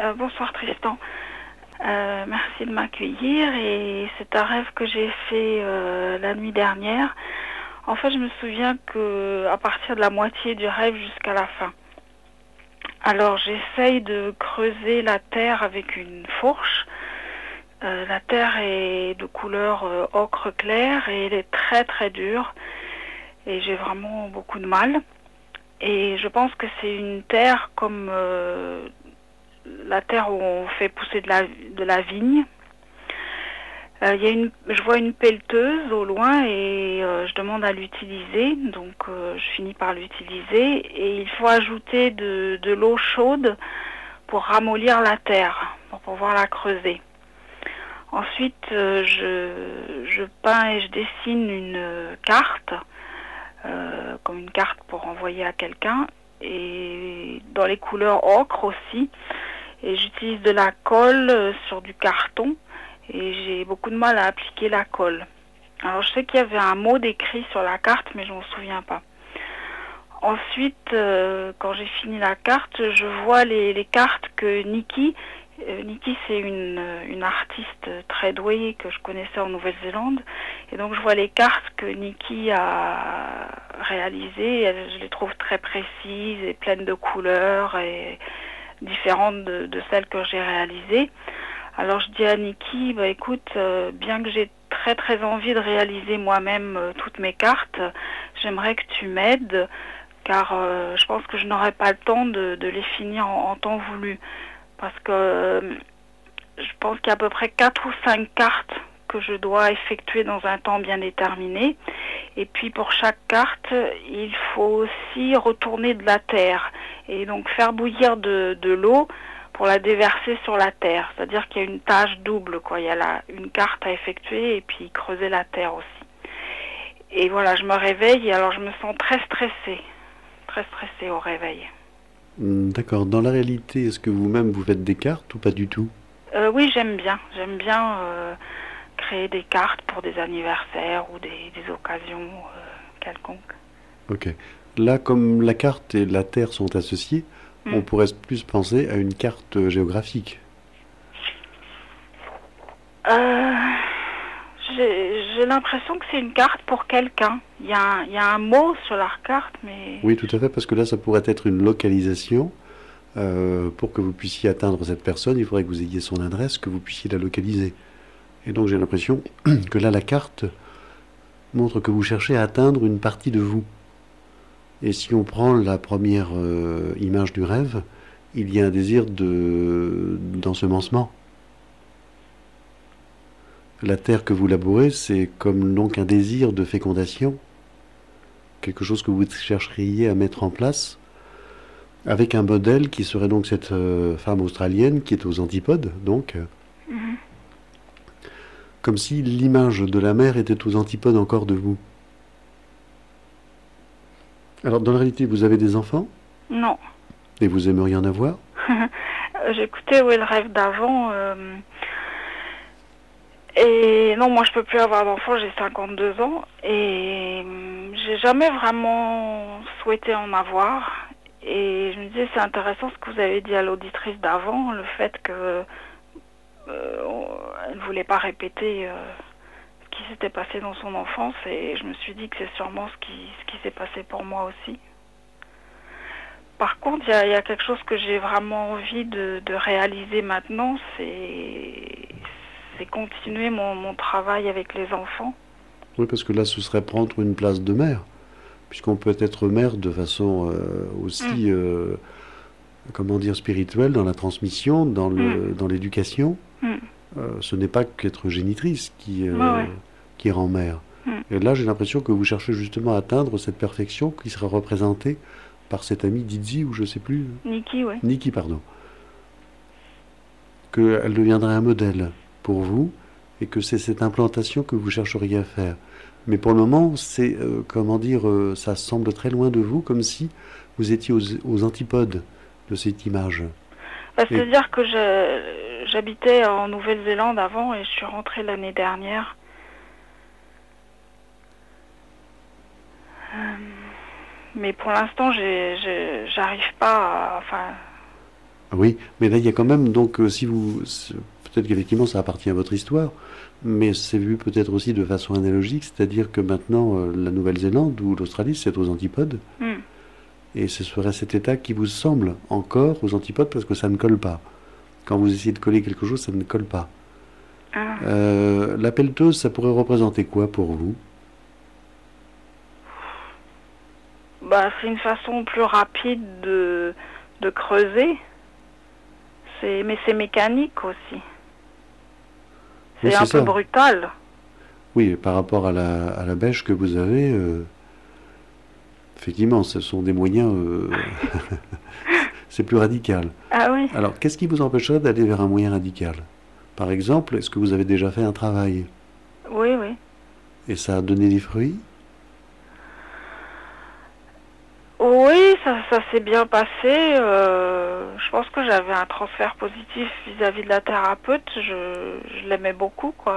Bonsoir Tristan. Merci de m'accueillir et c'est un rêve que j'ai fait la nuit dernière. En fait, je me souviens que à partir de la moitié du rêve jusqu'à la fin. Alors, j'essaye de creuser la terre avec une fourche. La terre est de couleur ocre clair et elle est très très dure et j'ai vraiment beaucoup de mal. Et je pense que c'est une terre comme la terre où on fait pousser de la vigne. Je vois une pelleteuse au loin et je demande à l'utiliser, donc je finis par l'utiliser et il faut ajouter de l'eau chaude pour ramollir la terre, pour pouvoir la creuser. Ensuite, je peins et je dessine une carte, comme une carte pour envoyer à quelqu'un, et dans les couleurs ocre aussi. Et j'utilise de la colle sur du carton et j'ai beaucoup de mal à appliquer la colle. Alors je sais qu'il y avait un mot décrit sur la carte mais je ne m'en souviens pas. Ensuite, quand j'ai fini la carte, je vois les cartes que Nikki, Nikki c'est une artiste très douée que je connaissais en Nouvelle-Zélande, et donc je vois les cartes que Nikki a réalisées, je les trouve très précises et pleines de couleurs et différentes de celles que j'ai réalisées. Alors je dis à Nikki, bah écoute, bien que j'ai très très envie de réaliser moi-même toutes mes cartes, j'aimerais que tu m'aides, car je pense que je n'aurai pas le temps de les finir en temps voulu. Parce que je pense qu'il y a à peu près 4 ou 5 cartes que je dois effectuer dans un temps bien déterminé. Et puis pour chaque carte, il faut aussi retourner de la terre et donc faire bouillir de l'eau pour la déverser sur la terre. C'est-à-dire qu'il y a une tâche double, quoi. Il y a une carte à effectuer et puis creuser la terre aussi. Et voilà, je me réveille et alors je me sens très stressée au réveil. D'accord. Dans la réalité, est-ce que vous-même vous faites des cartes ou pas du tout? Oui, j'aime bien. J'aime bien créer des cartes pour des anniversaires ou des occasions quelconques. Ok. Là, comme la carte et la Terre sont associées, on Mm. pourrait plus penser à une carte géographique. Euh, j'ai l'impression que c'est une carte pour quelqu'un. Il y a un mot sur la carte, mais... Oui, tout à fait, parce que là, ça pourrait être une localisation. Pour que vous puissiez atteindre cette personne, il faudrait que vous ayez son adresse, que vous puissiez la localiser. Et donc j'ai l'impression que là, la carte montre que vous cherchez à atteindre une partie de vous. Et si on prend la première image du rêve, il y a un désir d'ensemencement. La terre que vous labourez, c'est comme donc un désir de fécondation, quelque chose que vous chercheriez à mettre en place, avec un modèle qui serait donc cette femme australienne qui est aux antipodes, donc, Mhm. comme si l'image de la mère était aux antipodes encore de vous. Alors dans la réalité, vous avez des enfants Non. et vous aimeriez en avoir? J'écoutais le rêve d'avant. Et non, moi je peux plus avoir d'enfant, j'ai 52 ans. Et j'ai jamais vraiment souhaité en avoir. Et je me disais, c'est intéressant ce que vous avez dit à l'auditrice d'avant, le fait que elle ne voulait pas répéter ce qui s'était passé dans son enfance. Et je me suis dit que c'est sûrement ce qui s'est passé pour moi aussi. Par contre, il y a quelque chose que j'ai vraiment envie de réaliser maintenant, c'est continuer mon travail avec les enfants. Oui, parce que là, ce serait prendre une place de mère, puisqu'on peut être mère de façon Mm, aussi, comment dire, spirituelle, dans la transmission, mm, dans l'éducation. mm. Ce n'est pas qu'être génitrice Ouais, ouais. qui rend mère. Mm. Et là, j'ai l'impression que vous cherchez justement à atteindre cette perfection qui sera représentée par cette amie Didi, ou je sais plus, Niki, ouais. Nikki, pardon. Qu'elle deviendrait un modèle pour vous et que c'est cette implantation que vous chercheriez à faire. Mais pour le moment, c'est, comment dire, ça semble très loin de vous, comme si vous étiez aux antipodes de cette image. Bah, Et c'est-à-dire que j'habitais en Nouvelle-Zélande avant et je suis rentrée l'année dernière. Mais pour l'instant, j'arrive pas à, enfin, Oui, mais là, il y a quand même, donc, si vous, peut-être qu'effectivement, ça appartient à votre histoire, mais c'est vu peut-être aussi de façon analogique, c'est-à-dire que maintenant, la Nouvelle-Zélande ou l'Australie, c'est aux antipodes, Hmm. et ce serait cet état qui vous semble encore aux antipodes parce que ça ne colle pas. Quand vous essayez de coller quelque chose, ça ne colle pas. Ah. La pelleteuse, ça pourrait représenter quoi pour vous? Bah, c'est une façon plus rapide de creuser. Mais c'est mécanique aussi. Oui, C'est c'est un peu ça. brutal. Oui, par rapport à la bêche que vous avez, effectivement, ce sont des moyens, c'est plus radical. Ah oui. Alors, qu'est-ce qui vous empêcherait d'aller vers un moyen radical? Par exemple, est-ce que vous avez déjà fait un travail Oui, oui. et ça a donné des fruits? Oui, ça s'est bien passé. Je pense que j'avais un transfert positif vis-à-vis de la thérapeute. Je l'aimais beaucoup, quoi.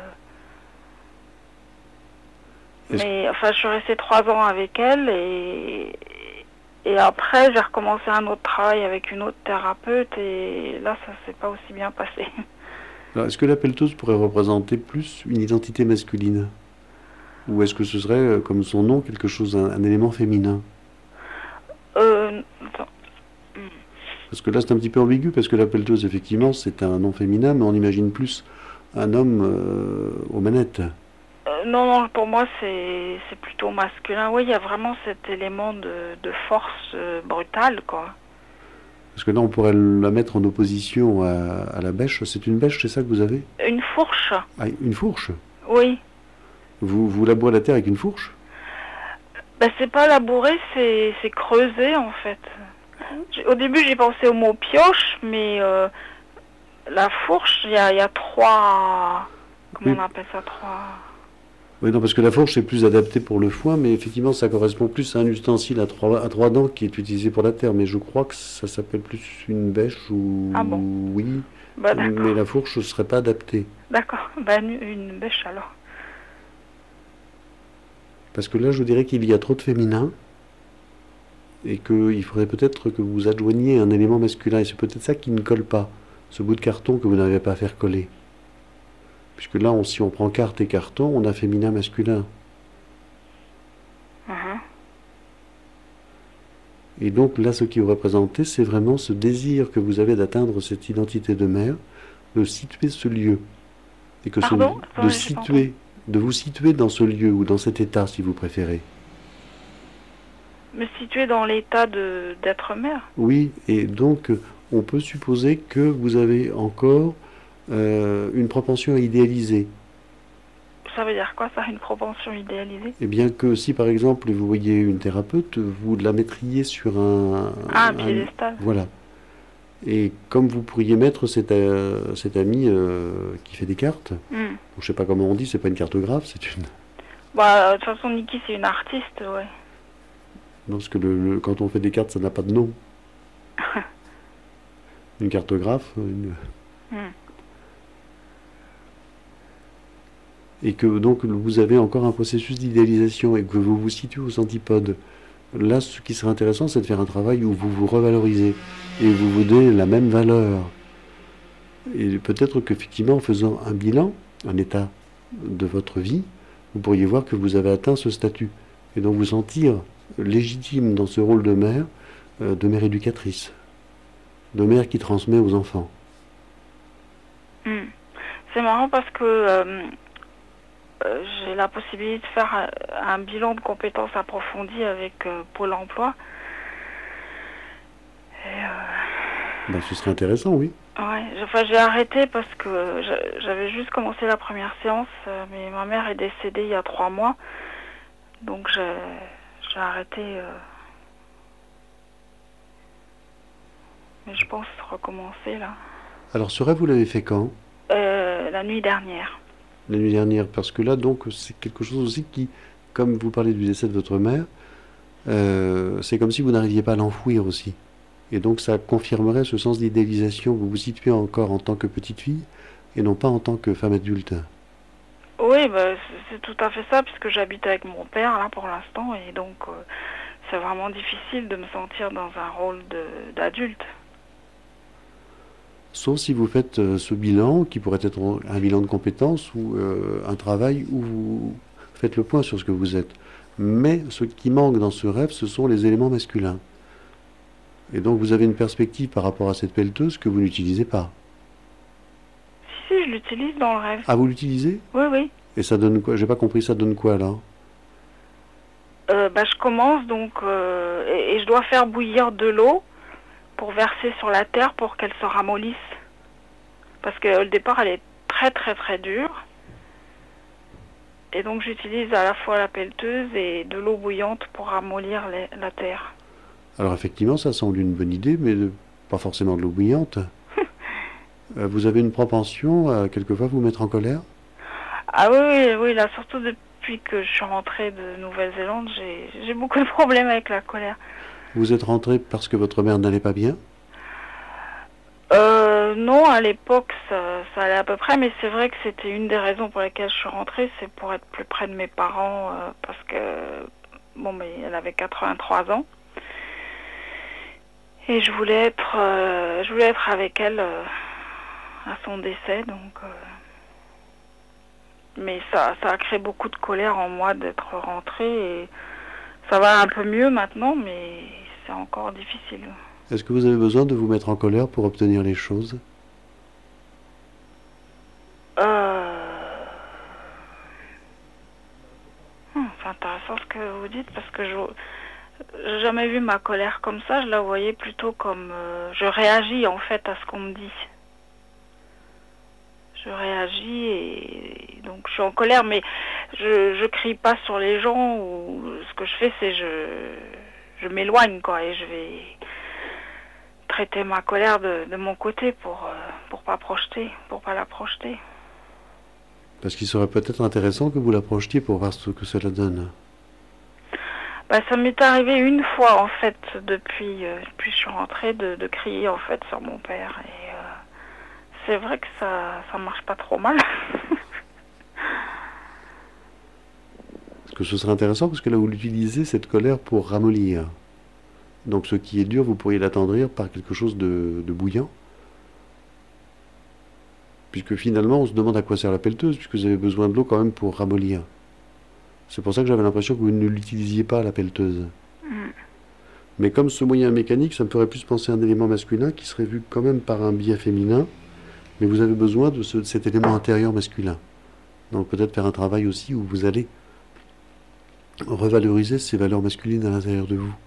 Est-ce- Mais enfin, je suis restée 3 ans avec elle et après, j'ai recommencé un autre travail avec une autre thérapeute et là, ça s'est pas aussi bien passé. Alors, est-ce que la pelleteuse pourrait représenter plus une identité masculine? Ou est-ce que ce serait, comme son nom, quelque chose, un élément féminin? Attends. Parce que là, c'est un petit peu ambigu, parce que la pelleteuse, effectivement, c'est un nom féminin, mais on imagine plus un homme aux manettes. Non, non, pour moi, c'est plutôt masculin. Oui, il y a vraiment cet élément de force brutale, quoi. Parce que là, on pourrait la mettre en opposition à la bêche. C'est une bêche, c'est ça que vous avez? Une fourche, Ah, une fourche. oui. Vous labourez la terre avec une fourche? Ben, c'est pas labourer, c'est creuser, en fait. Au début, j'ai pensé au mot pioche, mais la fourche, il y a trois... Comment Oui. on appelle ça? Trois... Oui, non, parce que la fourche est plus adaptée pour le foin, mais effectivement, ça correspond plus à un ustensile à trois dents qui est utilisé pour la terre. Mais je crois que ça s'appelle plus une bêche ou... Ah bon? Oui, Bah mais d'accord. la fourche ne serait pas adaptée. D'accord. Bah une bêche alors. Parce que là, je dirais qu'il y a trop de féminin et qu'il faudrait peut-être que vous adjoigniez un élément masculin. Et c'est peut-être ça qui ne colle pas, ce bout de carton que vous n'arrivez pas à faire coller. Puisque là, si on prend carte et carton, on a féminin, masculin. Mhm. Et donc là, ce qui vous représentez, c'est vraiment ce désir que vous avez d'atteindre cette identité de mère, de situer ce lieu. Et que Pardon? de Attends, j'ai pas entendu. situer, de vous situer dans ce lieu ou dans cet état, si vous préférez. Me situer dans l'état d'être mère. Oui, et donc on peut supposer que vous avez encore une propension à idéaliser. Ça veut dire quoi ça, une propension idéalisée? Et bien que si par exemple vous voyez une thérapeute, vous la mettriez sur Ah, un piédestal. voilà. Et comme vous pourriez mettre cet ami qui fait des cartes, Hmm. je sais pas comment on dit, c'est pas une cartographe, c'est une... Bah, de toute façon, Nikki, c'est une artiste, ouais. Non, parce que quand on fait des cartes, ça n'a pas de nom. Une cartographe, Hmm. et que donc vous avez encore un processus d'idéalisation et que vous vous situez aux antipodes. Là, ce qui serait intéressant, c'est de faire un travail où vous vous revalorisez et vous vous donnez la même valeur. Et peut-être qu'effectivement, en faisant un bilan, un état de votre vie, vous pourriez voir que vous avez atteint ce statut. Et donc vous sentir légitime dans ce rôle de mère éducatrice, de mère qui transmet aux enfants. Hmm. C'est marrant parce que j'ai la possibilité de faire un bilan de compétences approfondies avec Pôle emploi. Et, Ben, ce serait intéressant, oui. ouais, enfin, j'ai arrêté parce que j'avais juste commencé la première séance, mais ma mère est décédée il y a 3 mois. Donc j'ai arrêté. Mais je pense recommencer là. Alors ce rêve, vous l'avez fait quand? La nuit dernière. La nuit dernière, parce que là, donc, c'est quelque chose aussi qui, comme vous parlez du décès de votre mère, c'est comme si vous n'arriviez pas à l'enfouir aussi. Et donc, ça confirmerait ce sens d'idéalisation. Vous vous situez encore en tant que petite fille et non pas en tant que femme adulte. Oui, bah, c'est tout à fait ça, puisque j'habite avec mon père là pour l'instant, et donc c'est vraiment difficile de me sentir dans un rôle d'adulte. Sauf si vous faites ce bilan, qui pourrait être un bilan de compétences ou un travail où vous faites le point sur ce que vous êtes. Mais ce qui manque dans ce rêve, ce sont les éléments masculins. Et donc vous avez une perspective par rapport à cette pelleteuse que vous n'utilisez pas. Si, je l'utilise dans le rêve. Ah, vous l'utilisez? Oui, oui. Et ça donne quoi? J'ai pas compris, ça donne quoi alors? Je commence donc et je dois faire bouillir de l'eau pour verser sur la terre pour qu'elle se ramollisse. Parce que au départ, elle est très très très dure. Et donc j'utilise à la fois la pelleteuse et de l'eau bouillante pour ramollir la terre. Alors effectivement, ça semble une bonne idée, mais pas forcément de l'eau bouillante. Vous avez une propension à quelquefois vous mettre en colère? Ah oui, oui, oui, là, surtout depuis que je suis rentrée de Nouvelle-Zélande, j'ai beaucoup de problèmes avec la colère. Vous êtes rentré parce que votre mère n'allait pas bien? Non, à l'époque, ça allait à peu près, mais c'est vrai que c'était une des raisons pour lesquelles je suis rentrée, c'est pour être plus près de mes parents, parce que, bon, mais elle avait 83 ans. Et je voulais être avec elle à son décès, donc... Mais ça a créé beaucoup de colère en moi d'être rentrée, et ça va un peu mieux maintenant, mais c'est encore difficile. Est-ce que vous avez besoin de vous mettre en colère pour obtenir les choses? C'est intéressant ce que vous dites, parce que je n'ai jamais vu ma colère comme ça. Je la voyais plutôt comme... je réagis en fait à ce qu'on me dit. Je réagis et donc je suis en colère, mais je crie pas sur les gens. Ou ce que je fais, c'est je m'éloigne, quoi, et je vais traiter ma colère de mon côté pour pas la projeter. Parce qu'il serait peut-être intéressant que vous la projetiez pour voir ce que cela donne. Ça m'est arrivé une fois en fait depuis je suis rentrée de crier en fait sur mon père, et c'est vrai que ça marche pas trop mal. Parce que ce serait intéressant parce que là vous utilisez cette colère pour ramollir. Donc ce qui est dur, vous pourriez l'attendrir par quelque chose de bouillant. Puisque finalement, on se demande à quoi sert la pelleteuse, puisque vous avez besoin de l'eau quand même pour ramollir. C'est pour ça que j'avais l'impression que vous ne l'utilisiez pas, la pelleteuse. Mais comme ce moyen mécanique, ça me ferait plus penser à un élément masculin qui serait vu quand même par un biais féminin, mais vous avez besoin de cet élément intérieur masculin. Donc peut-être faire un travail aussi où vous allez revaloriser ces valeurs masculines à l'intérieur de vous.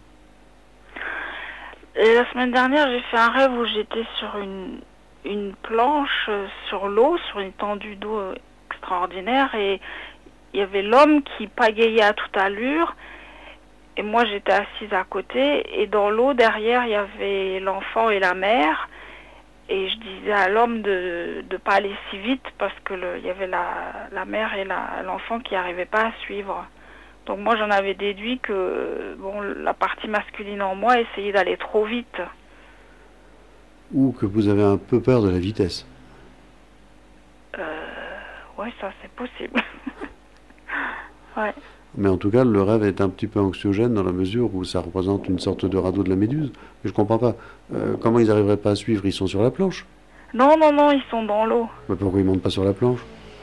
Et la semaine dernière, j'ai fait un rêve où j'étais sur une planche sur l'eau, sur une étendue d'eau extraordinaire, et il y avait l'homme qui pagayait à toute allure, et moi j'étais assise à côté, et dans l'eau derrière il y avait l'enfant et la mère, et je disais à l'homme de pas aller si vite parce que il y avait la mère et l'enfant qui n'arrivaient pas à suivre. Donc moi j'en avais déduit que la partie masculine en moi essayait d'aller trop vite. Ou que vous avez un peu peur de la vitesse. Oui, ça c'est possible. Ouais. Mais en tout cas, le rêve est un petit peu anxiogène dans la mesure où ça représente une sorte de radeau de la Méduse. Mais je comprends pas. Comment ils n'arriveraient pas à suivre? Ils sont sur la planche. Non, ils sont dans l'eau. Mais pourquoi ils montent pas sur la planche?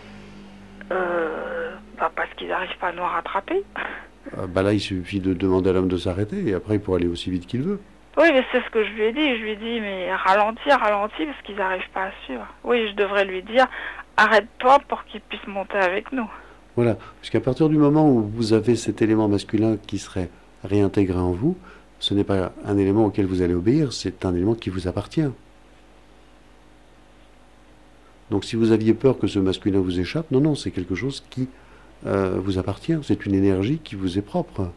Parce qu'ils n'arrivent pas à nous rattraper. Là, il suffit de demander à l'homme de s'arrêter et après il pourra aller aussi vite qu'il veut. Oui, mais c'est ce que je lui ai dit. Je lui ai dit, mais ralentis, parce qu'ils n'arrivent pas à suivre. Oui, je devrais lui dire, arrête-toi pour qu'ils puissent monter avec nous. Voilà, puisqu'à partir du moment où vous avez cet élément masculin qui serait réintégré en vous, ce n'est pas un élément auquel vous allez obéir, c'est un élément qui vous appartient. Donc si vous aviez peur que ce masculin vous échappe, non, c'est quelque chose qui vous appartient, c'est une énergie qui vous est propre.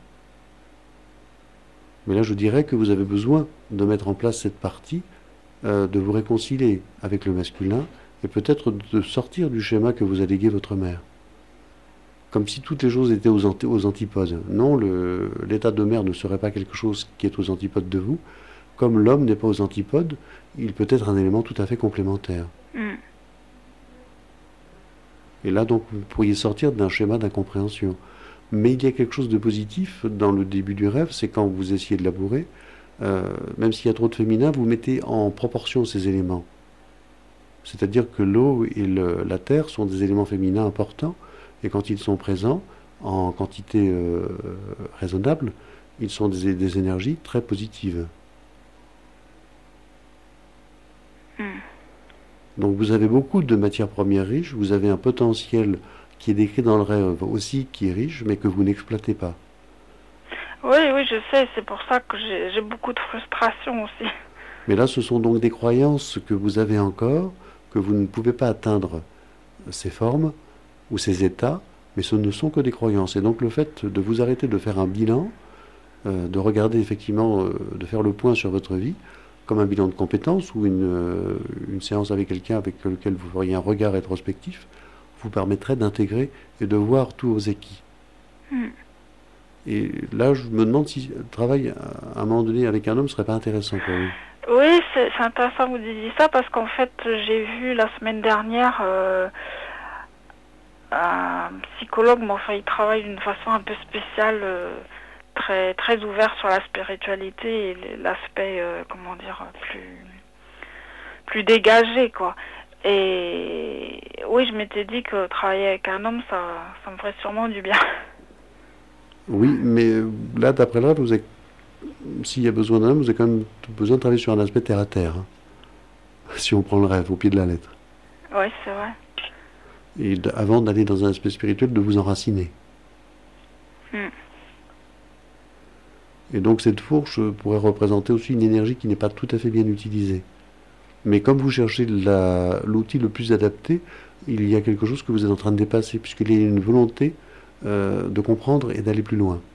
Mais là, je dirais que vous avez besoin de mettre en place cette partie, de vous réconcilier avec le masculin, et peut-être de sortir du schéma que vous a légué votre mère. Comme si toutes les choses étaient aux antipodes. Non, l'état de mère ne serait pas quelque chose qui est aux antipodes de vous. Comme l'homme n'est pas aux antipodes, il peut être un élément tout à fait complémentaire. Et là, donc, vous pourriez sortir d'un schéma d'incompréhension. Mais il y a quelque chose de positif dans le début du rêve, c'est quand vous essayez de labourer, même s'il y a trop de féminin, vous mettez en proportion ces éléments. C'est-à-dire que l'eau et la terre sont des éléments féminins importants, et quand ils sont présents, en quantité raisonnable, ils sont des énergies très positives. Donc vous avez beaucoup de matières premières riches, vous avez un potentiel qui est décrit dans le rêve aussi qui est riche, mais que vous n'exploitez pas. Oui, oui, je sais, c'est pour ça que j'ai beaucoup de frustration aussi. Mais là, ce sont donc des croyances que vous avez encore, que vous ne pouvez pas atteindre ces formes ou ces états, mais ce ne sont que des croyances. Et donc le fait de vous arrêter de faire un bilan, de regarder effectivement, de faire le point sur votre vie, comme un bilan de compétences ou une séance avec quelqu'un avec lequel vous feriez un regard rétrospectif, vous permettrait d'intégrer et de voir tous vos acquis. Et là, je me demande si le travail à un moment donné avec un homme serait pas intéressant pour vous. Oui, c'est intéressant que vous disiez ça parce qu'en fait, j'ai vu la semaine dernière un psychologue, mais enfin, il travaille d'une façon un peu spéciale, très très ouvert sur la spiritualité et l'aspect, comment dire, plus dégagé, quoi. Et oui, je m'étais dit que travailler avec un homme, ça me ferait sûrement du bien. Oui, mais là, d'après le rêve, s'il y a besoin d'un homme, vous avez quand même besoin de travailler sur un aspect terre à terre. Hein. Si on prend le rêve au pied de la lettre. Oui, c'est vrai. Et avant d'aller dans un aspect spirituel, de vous enraciner. Et donc cette fourche pourrait représenter aussi une énergie qui n'est pas tout à fait bien utilisée. Mais comme vous cherchez l'outil le plus adapté, il y a quelque chose que vous êtes en train de dépasser, puisqu'il y a une volonté de comprendre et d'aller plus loin.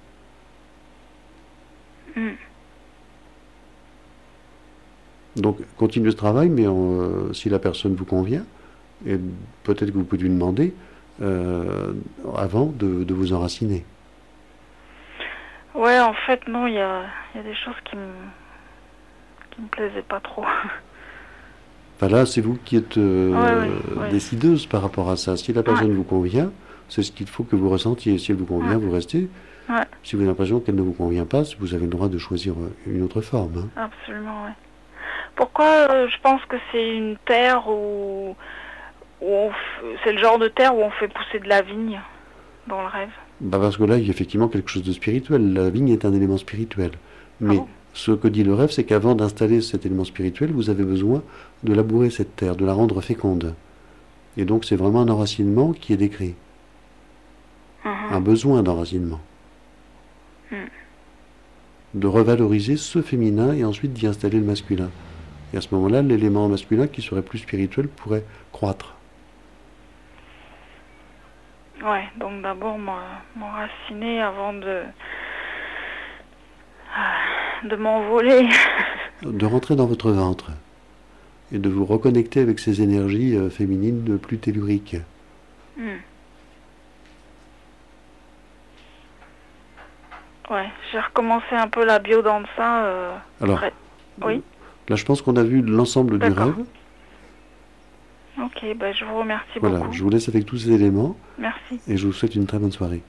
Donc continuez ce travail, mais si la personne vous convient, et peut-être que vous pouvez lui demander avant de vous enraciner. Ouais, en fait, non, il y a des choses qui me plaisaient pas trop. Enfin là, c'est vous qui êtes décideuse par rapport à ça. Si la personne vous convient, c'est ce qu'il faut que vous ressentiez. Si elle vous convient, vous restez. Si vous avez l'impression qu'elle ne vous convient pas, vous avez le droit de choisir une autre forme. Hein. Absolument, oui. Pourquoi je pense que c'est une terre où c'est le genre de terre où on fait pousser de la vigne dans le rêve? Parce que là, il y a effectivement quelque chose de spirituel. La vigne est un élément spirituel. Mais ce que dit le rêve, c'est qu'avant d'installer cet élément spirituel, vous avez besoin de labourer cette terre, de la rendre féconde. Et donc c'est vraiment un enracinement qui est décrit. Un besoin d'enracinement. De revaloriser ce féminin et ensuite d'y installer le masculin. Et à ce moment-là, l'élément masculin qui serait plus spirituel pourrait croître. Ouais, donc d'abord m'enraciner avant de m'envoler. De rentrer dans votre ventre et de vous reconnecter avec ces énergies féminines plus telluriques. Ouais, j'ai recommencé un peu la biodanza. Alors, oui. Là, je pense qu'on a vu l'ensemble du rêve. Ok, je vous remercie beaucoup. Voilà, je vous laisse avec tous ces éléments. Merci. Et je vous souhaite une très bonne soirée.